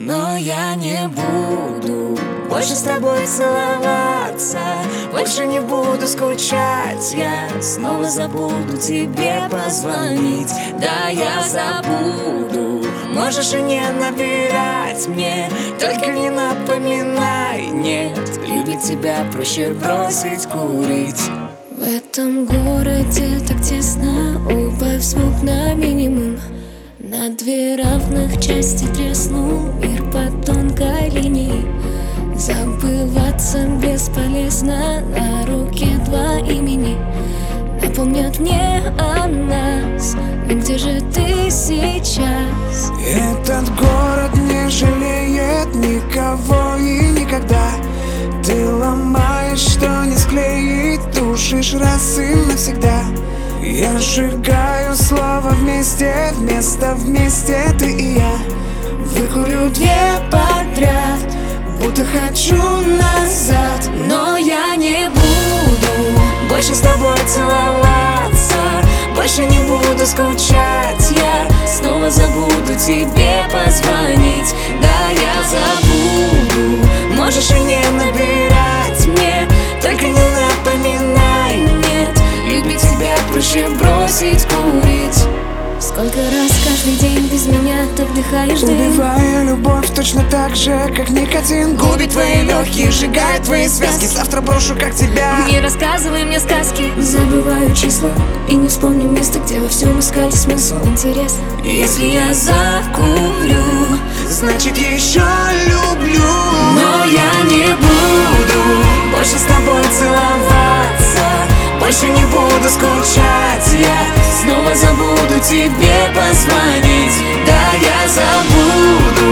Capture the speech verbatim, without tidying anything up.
Но я не буду больше с тобой целоваться, больше не буду скучать. Я снова забуду тебе позвонить. Да, я забуду, можешь и не набирать мне, только не напоминай, нет. Любить тебя проще бросить курить. В этом городе так тесно, убавь звук на минимум. На две равных части треснул мир по тонкой линии. Забываться бесполезно, на руке два имени напомнят мне о нас. Но где же ты сейчас? Этот город не жалеет никого и никогда. Ты ломаешь, что не склеить, душишь раз и навсегда. Я сжигаю слово вместе, вместо вместе ты и я. Выкурю две подряд, будто хочу назад. Но я не буду больше с тобой целоваться, больше не буду скучать. Я снова забуду тебе позвонить. Да, я забуду, можешь и не набирать мне, только не напоминай, нет. Любить тебя проще бросить курить. Сколько раз каждый день без меня ты вдыхаешь дым, убивая любовь точно так же, как никотин. Губит твои легкие, сжигает твои связки. Завтра брошу, как тебя. Не рассказывай мне сказки. забываю числа и не вспомню место, где во всем искали смысл. Интересно, если я закурю, значит еще люблю. но я не буду больше с тобой целоваться, больше не буду скучать. Я снова забуду тебе позвонить. Да, я забуду,